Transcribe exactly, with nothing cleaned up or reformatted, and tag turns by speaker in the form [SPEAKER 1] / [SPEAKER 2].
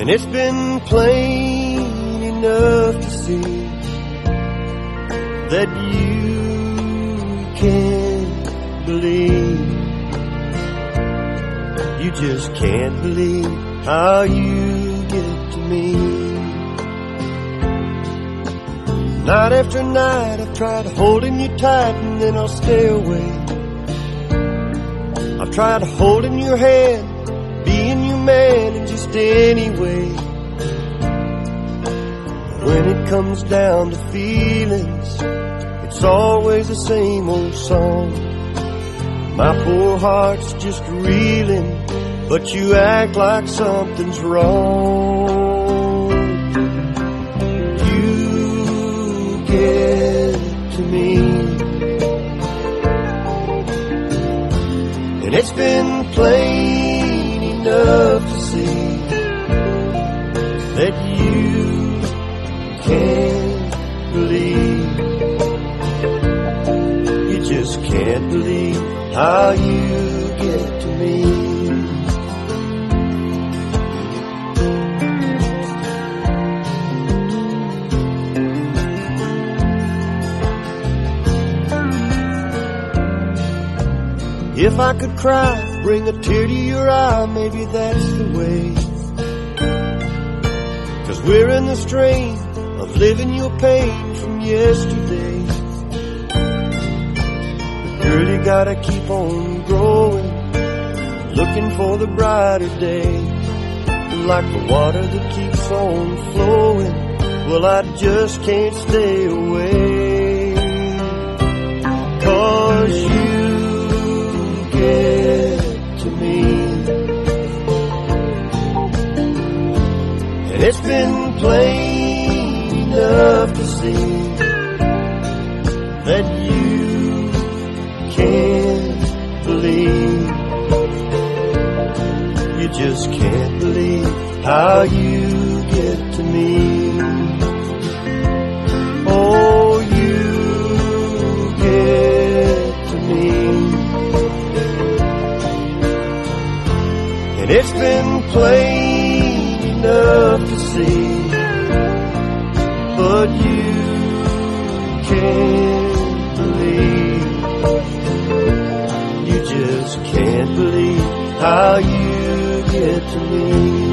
[SPEAKER 1] And it's been plain enough to see that you can't believe. You just can't believe how you get to me. Night after night I've tried holding you tight and then I'll stay away. I've tried holding your hand, being your man in just any way. When it comes down to feelings, it's always the same old song. My poor heart's just reeling, but you act like something's wrong. You get to me, and it's been plain enough to see that you can't believe. You just can't believe how you get to me. If I could cry, bring a tear to your eye, maybe that's the way. 'Cause we're in the strain of living your pain from yesterday. Girl, you gotta keep on growing, looking for the brighter day. Like the water that keeps on flowing, well, I just can't stay away. 'Cause you get to me, and it's been plain enough to see that you can't believe. You just can't believe how you get to me. Oh, you get to me, and it's been plain enough to see, but you can't believe. You just can't believe how you get to me.